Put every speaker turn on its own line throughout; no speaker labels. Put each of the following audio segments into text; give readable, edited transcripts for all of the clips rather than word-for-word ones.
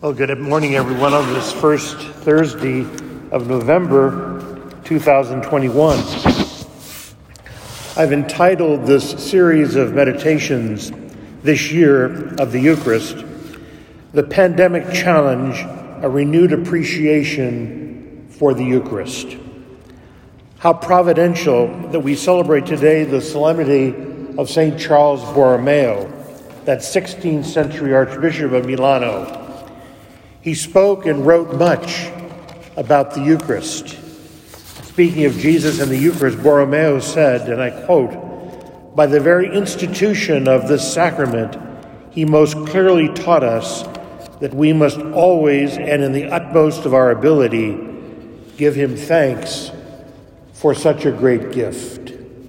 Well, good morning, everyone, on this first Thursday of November 2021. I've entitled this series of meditations this year of the Eucharist, "The Pandemic Challenge, a Renewed Appreciation for the Eucharist." How providential that we celebrate today the solemnity of St. Charles Borromeo, that 16th century Archbishop of Milano. He spoke and wrote much about the Eucharist. Speaking of Jesus and the Eucharist, Borromeo said, and I quote, "By the very institution of this sacrament, he most clearly taught us that we must always and in the utmost of our ability give him thanks for such a great gift."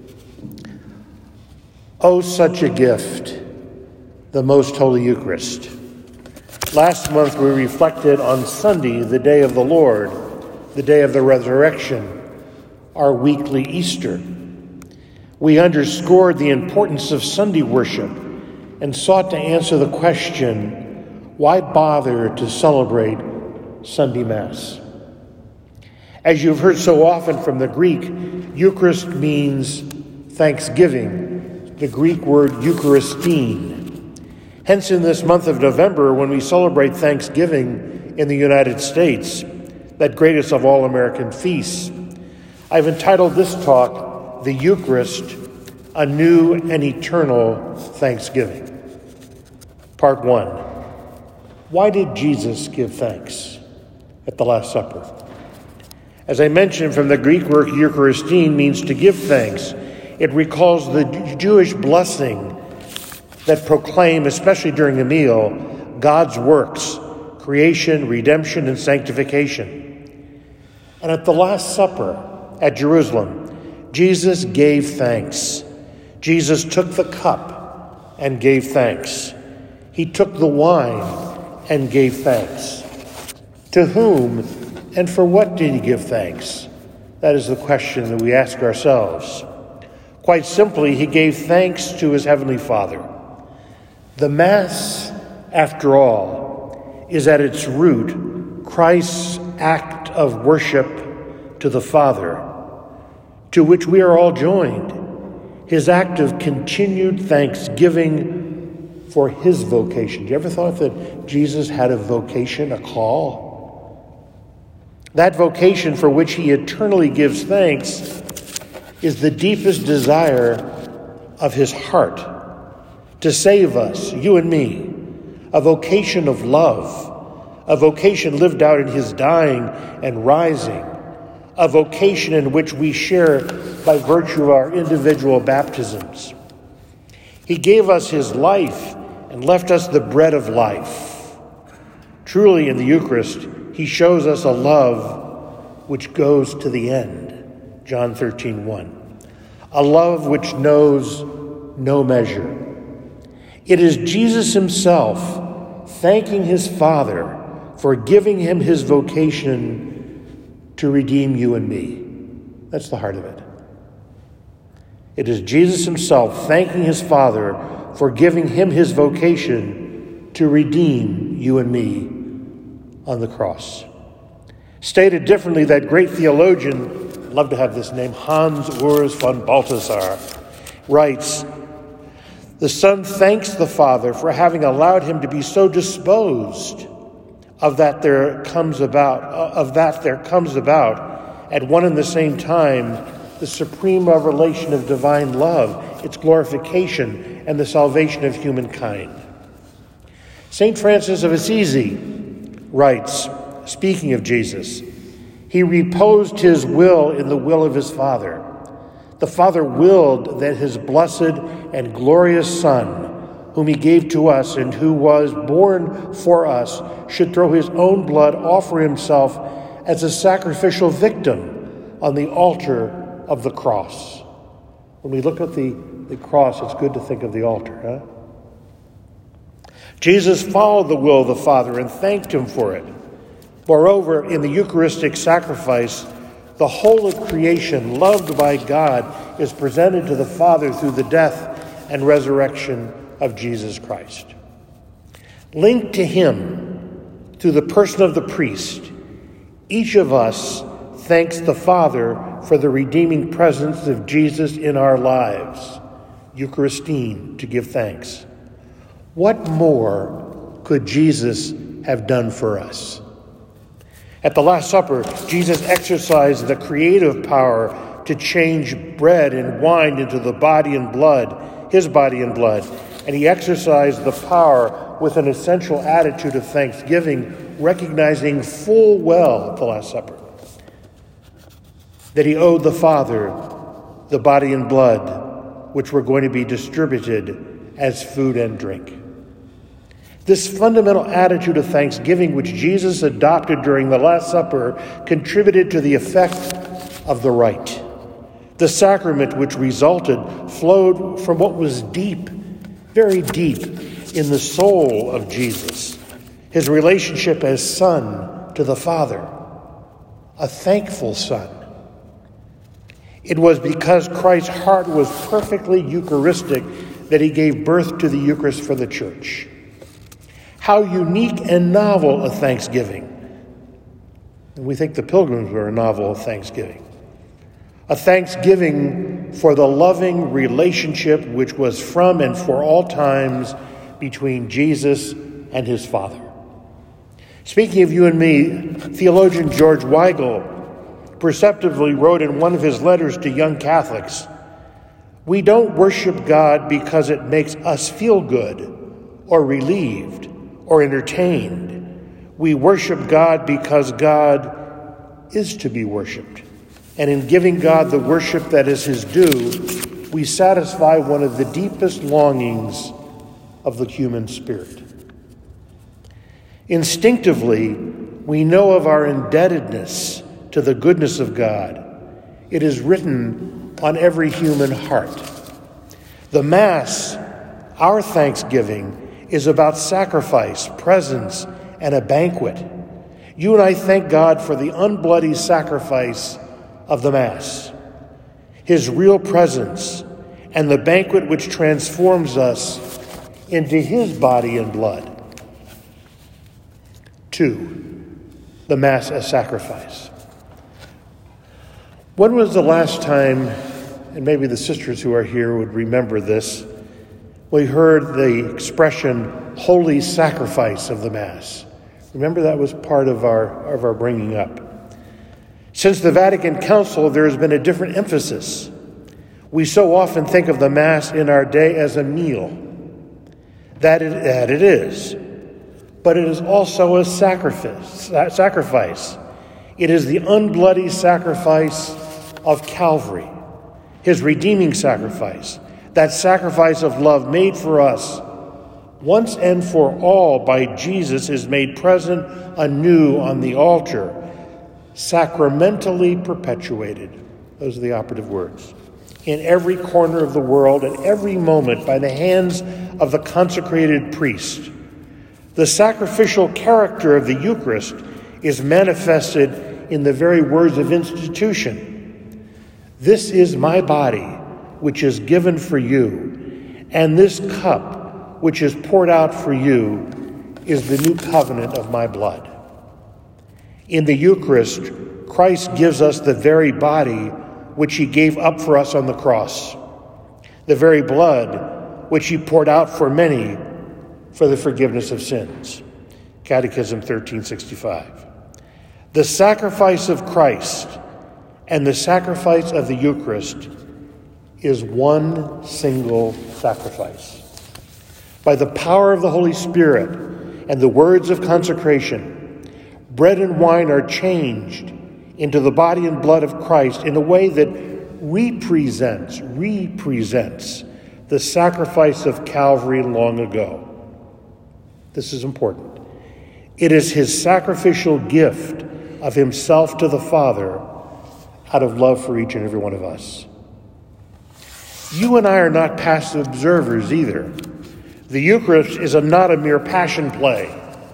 Oh, such a gift, the Most Holy Eucharist. Last month we reflected on Sunday, the day of the Lord, the day of the resurrection, our weekly Easter. We underscored the importance of Sunday worship and sought to answer the question, why bother to celebrate Sunday Mass? As you've heard so often from the Greek, Eucharist means thanksgiving, the Greek word Eucharistine. Hence, in this month of November, when we celebrate Thanksgiving in the United States, that greatest of all American feasts, I've entitled this talk, "The Eucharist, a New and Eternal Thanksgiving." Part 1. Why did Jesus give thanks at the Last Supper? As I mentioned, from the Greek word Eucharistine means to give thanks. It recalls the Jewish blessing that proclaim, especially during a meal, God's works, creation, redemption, and sanctification. And at the Last Supper at Jerusalem, Jesus gave thanks. Jesus took the cup and gave thanks. He took the wine and gave thanks. To whom and for what did he give thanks? That is the question that we ask ourselves. Quite simply, he gave thanks to his Heavenly Father. The Mass, after all, is at its root Christ's act of worship to the Father, to which we are all joined, his act of continued thanksgiving for his vocation. Do you ever thought that Jesus had a vocation, a call? That vocation for which he eternally gives thanks is the deepest desire of his heart, to save us, you and me, a vocation of love, a vocation lived out in his dying and rising, a vocation in which we share by virtue of our individual baptisms. He gave us his life and left us the bread of life. Truly, in the Eucharist, he shows us a love which goes to the end, John 13:1, a love which knows no measure. It is Jesus himself thanking his Father for giving him his vocation to redeem you and me. That's the heart of it. It is Jesus himself thanking his Father for giving him his vocation to redeem you and me on the cross. Stated differently, that great theologian, I'd love to have this name, Hans Urs von Balthasar, writes, "The Son thanks the Father for having allowed him to be so disposed of that there comes about at one and the same time the supreme revelation of divine love, its glorification, and the salvation of humankind." St. Francis of Assisi writes, speaking of Jesus, "He reposed his will in the will of his Father. The Father willed that his blessed and glorious Son, whom he gave to us and who was born for us, should through his own blood offer himself as a sacrificial victim on the altar of the cross." When we look at the cross, it's good to think of the altar, huh? Jesus followed the will of the Father and thanked him for it. Moreover, in the Eucharistic sacrifice, the whole of creation, loved by God, is presented to the Father through the death and resurrection of Jesus Christ. Linked to him through the person of the priest, each of us thanks the Father for the redeeming presence of Jesus in our lives. Eucharistine, to give thanks. What more could Jesus have done for us? At the Last Supper, Jesus exercised the creative power to change bread and wine into the body and blood, his body and blood. And he exercised the power with an essential attitude of thanksgiving, recognizing full well at the Last Supper that he owed the Father the body and blood which were going to be distributed as food and drink. This fundamental attitude of thanksgiving which Jesus adopted during the Last Supper contributed to the effect of the rite. The sacrament which resulted flowed from what was deep, very deep, in the soul of Jesus, his relationship as son to the Father, a thankful son. It was because Christ's heart was perfectly Eucharistic that he gave birth to the Eucharist for the Church. How unique and novel a thanksgiving. And we think the Pilgrims were a novel of thanksgiving. A thanksgiving for the loving relationship which was from and for all times between Jesus and his Father. Speaking of you and me, theologian George Weigel perceptively wrote in one of his letters to young Catholics, "We don't worship God because it makes us feel good or relieved or entertained. We worship God because God is to be worshiped. And in giving God the worship that is his due, we satisfy one of the deepest longings of the human spirit. Instinctively, we know of our indebtedness to the goodness of God. It is written on every human heart. The Mass, our thanksgiving, is about sacrifice, presence, and a banquet. You and I thank God for the unbloody sacrifice of the Mass, his real presence, and the banquet which transforms us into his body and blood. 2, the Mass as sacrifice. When was the last time, and maybe the sisters who are here would remember this, we heard the expression, holy sacrifice of the Mass? Remember, that was part of our bringing up. Since the Vatican Council, there has been a different emphasis. We so often think of the Mass in our day as a meal. That it is. But it is also a sacrifice. It is the unbloody sacrifice of Calvary, his redeeming sacrifice, that sacrifice of love made for us once and for all by Jesus is made present anew on the altar, sacramentally perpetuated. Those are the operative words. In every corner of the world, at every moment, by the hands of the consecrated priest. The sacrificial character of the Eucharist is manifested in the very words of institution. This is my body, which is given for you, and this cup, which is poured out for you, is the new covenant of my blood. In the Eucharist, Christ gives us the very body which he gave up for us on the cross, the very blood which he poured out for many for the forgiveness of sins. Catechism 1365. The sacrifice of Christ and the sacrifice of the Eucharist is one single sacrifice. By the power of the Holy Spirit and the words of consecration, bread and wine are changed into the body and blood of Christ in a way that represents the sacrifice of Calvary long ago. This is important. It is his sacrificial gift of himself to the Father out of love for each and every one of us. You and I are not passive observers either. The Eucharist is not a mere passion play,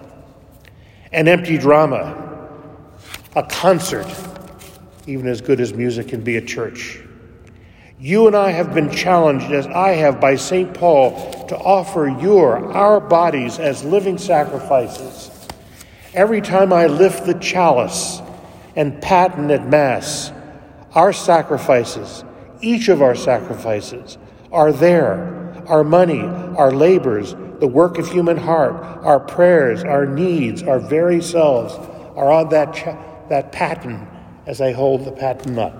an empty drama, a concert, even as good as music can be at church. You and I have been challenged, as I have by St. Paul, to offer our bodies as living sacrifices. Every time I lift the chalice and paten at Mass, our sacrifices, each of our sacrifices, are there. Our money, our labors, the work of human heart, our prayers, our needs, our very selves are on that paten as I hold the paten up.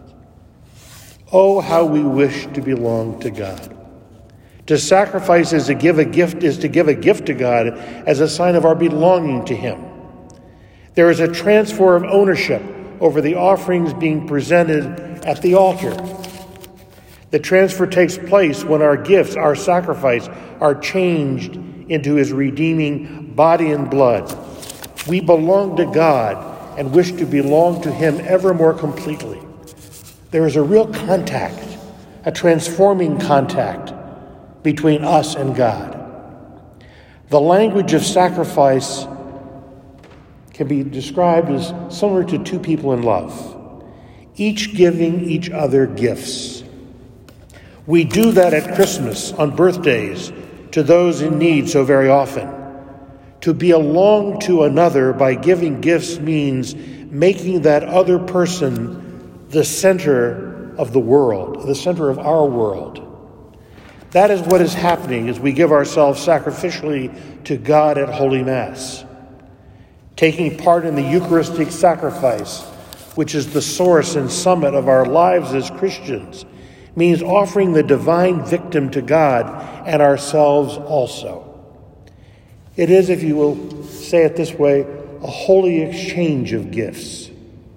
Oh, how we wish to belong to God. To sacrifice is to give a gift to God as a sign of our belonging to Him. There is a transfer of ownership over the offerings being presented at the altar. The transfer takes place when our gifts, our sacrifice, are changed into His redeeming body and blood. We belong to God and wish to belong to Him ever more completely. There is a real contact, a transforming contact between us and God. The language of sacrifice can be described as similar to two people in love, each giving each other gifts. We do that at Christmas, on birthdays, to those in need so very often. To belong to another by giving gifts means making that other person the center of the world, the center of our world. That is what is happening as we give ourselves sacrificially to God at Holy Mass. Taking part in the Eucharistic sacrifice, which is the source and summit of our lives as Christians, means offering the divine victim to God and ourselves also. It is, if you will say it this way, a holy exchange of gifts.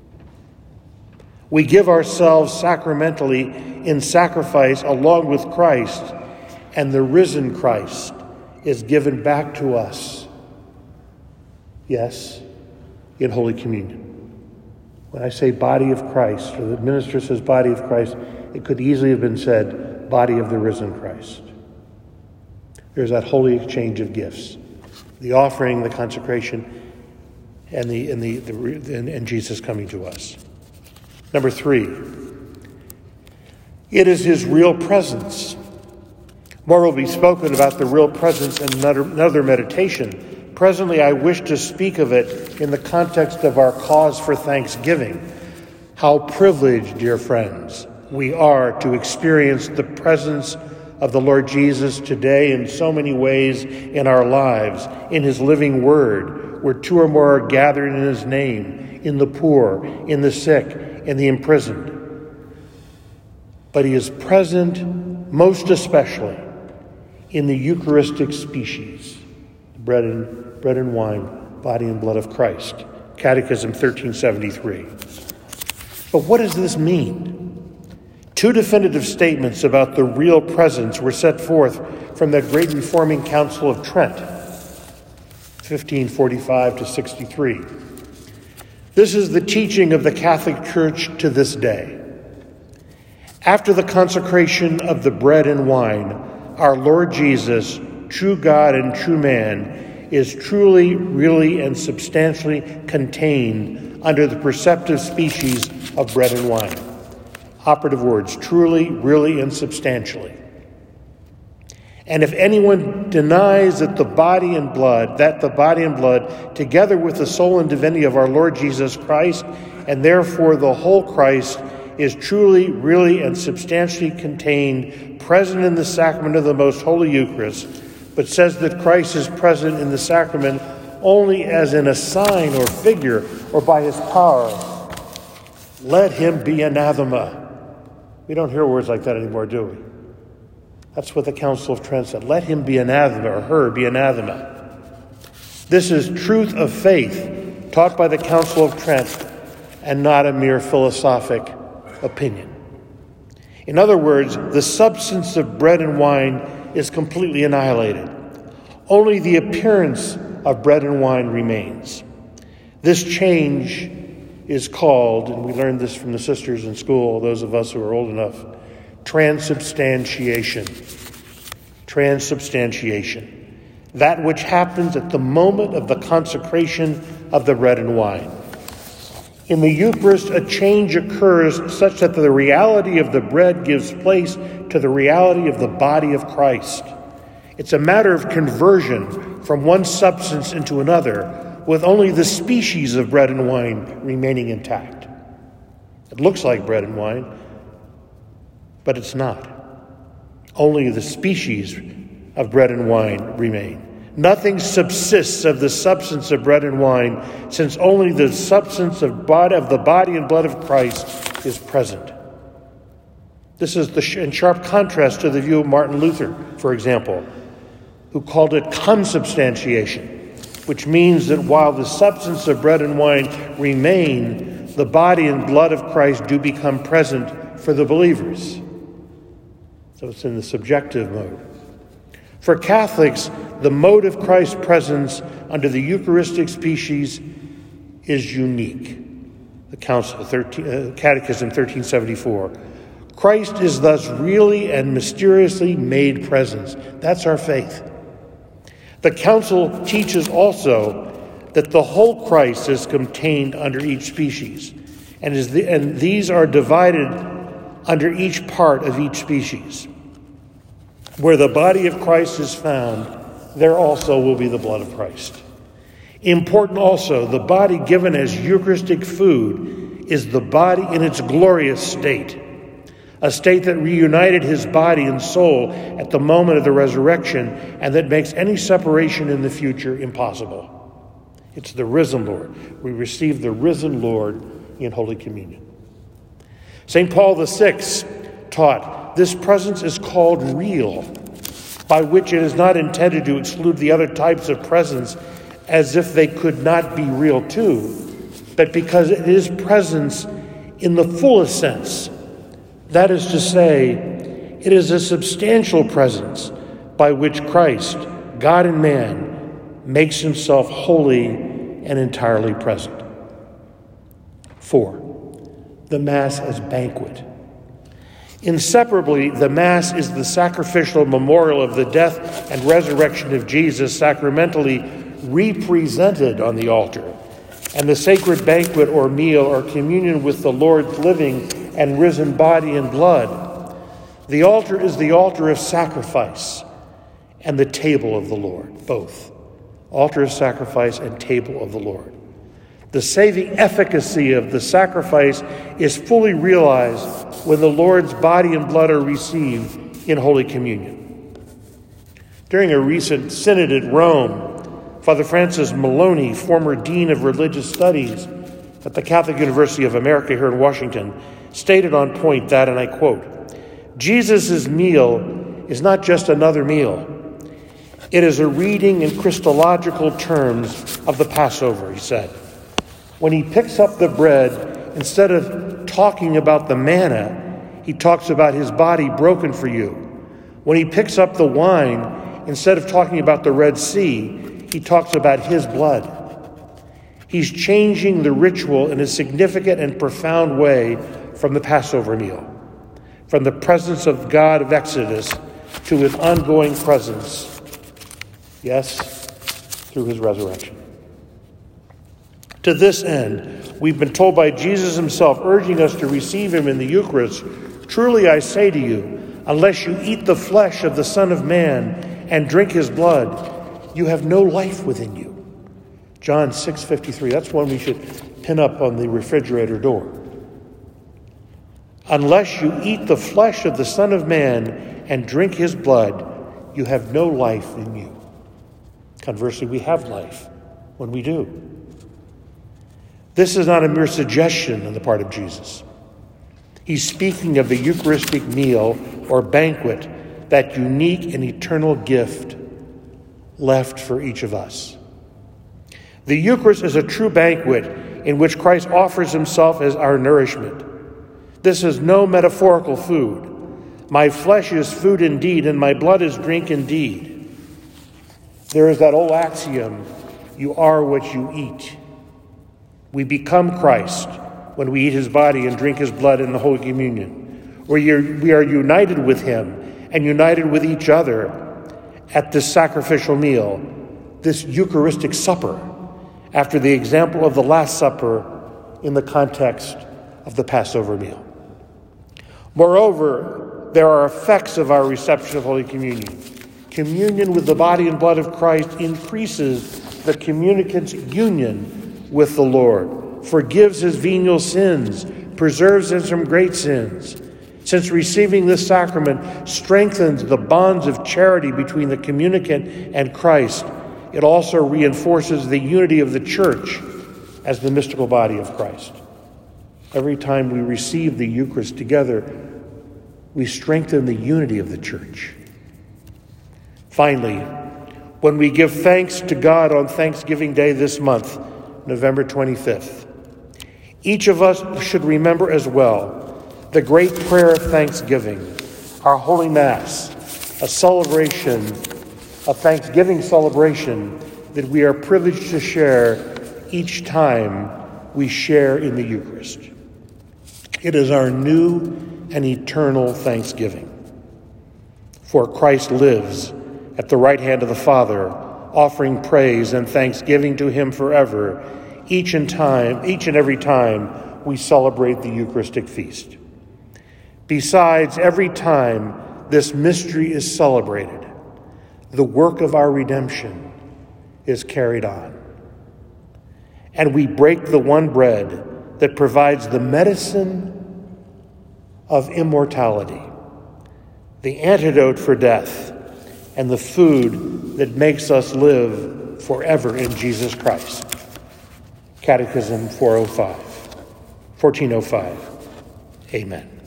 We give ourselves sacramentally in sacrifice along with Christ, and the risen Christ is given back to us. Yes, in Holy Communion. When I say body of Christ, or the minister says body of Christ, it could easily have been said body of the risen Christ. There's that holy exchange of gifts. The offering, the consecration, and Jesus coming to us. Number 3, it is His real presence. More will be spoken about the real presence in another meditation. Presently, I wish to speak of it in the context of our cause for thanksgiving. How privileged, dear friends, we are to experience the presence of the Lord Jesus today in so many ways in our lives, in His living word, where 2 or more are gathered in His name, in the poor, in the sick, in the imprisoned. But He is present most especially in the Eucharistic species, bread and wine, body and blood of Christ. Catechism 1373. But what does this mean? 2 definitive statements about the real presence were set forth from the Great Reforming Council of Trent, 1545 to 63. This is the teaching of the Catholic Church to this day. After the consecration of the bread and wine, our Lord Jesus, true God and true man, is truly, really, and substantially contained under the perceptive species of bread and wine. Operative words, truly, really, and substantially. And if anyone denies that the body and blood, together with the soul and divinity of our Lord Jesus Christ, and therefore the whole Christ, is truly, really, and substantially contained, present in the sacrament of the Most Holy Eucharist, but says that Christ is present in the sacrament only as in a sign or figure or by His power, let him be anathema. We don't hear words like that anymore, do we? That's what the Council of Trent said. Let him be anathema, or her be anathema. This is truth of faith taught by the Council of Trent and not a mere philosophic opinion. In other words, the substance of bread and wine is completely annihilated. Only the appearance of bread and wine remains. This change is called, and we learned this from the sisters in school, those of us who are old enough, transubstantiation. Transubstantiation. That which happens at the moment of the consecration of the bread and wine. In the Eucharist, a change occurs such that the reality of the bread gives place to the reality of the body of Christ. It's a matter of conversion from one substance into another, with only the species of bread and wine remaining intact. It looks like bread and wine, but it's not. Only the species of bread and wine remain. Nothing subsists of the substance of bread and wine, since only the substance of the body and blood of Christ is present. This is in sharp contrast to the view of Martin Luther, for example, who called it consubstantiation, which means that while the substance of bread and wine remain, the body and blood of Christ do become present for the believers. So it's in the subjective mode. For Catholics, the mode of Christ's presence under the Eucharistic species is unique. The Catechism 1374. Christ is thus really and mysteriously made presence. That's our faith. The Council teaches also that the whole Christ is contained under each species, and these are divided under each part of each species. Where the body of Christ is found, there also will be the blood of Christ. Important also, the body given as Eucharistic food is the body in its glorious state, a state that reunited his body and soul at the moment of the resurrection and that makes any separation in the future impossible. It's the risen Lord. We receive the risen Lord in Holy Communion. St. Paul VI taught, this presence is called real, by which it is not intended to exclude the other types of presence as if they could not be real too, but because it is presence in the fullest sense. That is to say, it is a substantial presence by which Christ, God and man, makes himself wholly and entirely present. 4. The Mass as banquet. Inseparably, the Mass is the sacrificial memorial of the death and resurrection of Jesus, sacramentally represented on the altar, and the sacred banquet or meal or communion with the Lord's living and risen body and blood. The altar is the altar of sacrifice and the table of the Lord, both. Altar of sacrifice and table of the Lord. The saving efficacy of the sacrifice is fully realized when the Lord's body and blood are received in Holy Communion. During a recent synod at Rome, Father Francis Maloney, former Dean of Religious Studies at the Catholic University of America here in Washington, stated on point that, and I quote, Jesus' meal is not just another meal. It is a reading in Christological terms of the Passover, he said. When he picks up the bread, instead of talking about the manna, he talks about his body broken for you. When he picks up the wine, instead of talking about the Red Sea, he talks about his blood. He's changing the ritual in a significant and profound way from the Passover meal, from the presence of God of Exodus to his ongoing presence, yes, through his resurrection. To this end, we've been told by Jesus himself, urging us to receive him in the Eucharist, truly I say to you, unless you eat the flesh of the Son of Man and drink his blood, you have no life within you. John 6:53, that's one we should pin up on the refrigerator door. Unless you eat the flesh of the Son of Man and drink his blood, you have no life in you. Conversely, we have life when we do. This is not a mere suggestion on the part of Jesus. He's speaking of the Eucharistic meal or banquet, that unique and eternal gift left for each of us. The Eucharist is a true banquet in which Christ offers himself as our nourishment. This is no metaphorical food. My flesh is food indeed, and my blood is drink indeed. There is that old axiom, you are what you eat. We become Christ when we eat his body and drink his blood in the Holy Communion. We are united with him and united with each other at this sacrificial meal, this Eucharistic supper, after the example of the Last Supper in the context of the Passover meal. Moreover, there are effects of our reception of Holy Communion. Communion with the body and blood of Christ increases the communicant's union with the Lord, forgives his venial sins, preserves him from great sins. Since receiving this sacrament strengthens the bonds of charity between the communicant and Christ, it also reinforces the unity of the Church as the mystical body of Christ. Every time we receive the Eucharist together, we strengthen the unity of the Church. Finally, when we give thanks to God on Thanksgiving Day this month, November 25th, each of us should remember as well the great prayer of thanksgiving, our Holy Mass, a celebration, a Thanksgiving celebration that we are privileged to share each time we share in the Eucharist. It is our new and eternal thanksgiving. For Christ lives at the right hand of the Father, offering praise and thanksgiving to him forever, each and every time we celebrate the Eucharistic feast. Besides, every time this mystery is celebrated, the work of our redemption is carried on. And we break the one bread that provides the medicine of immortality, the antidote for death, and the food that makes us live forever in Jesus Christ. Catechism 1405. Amen.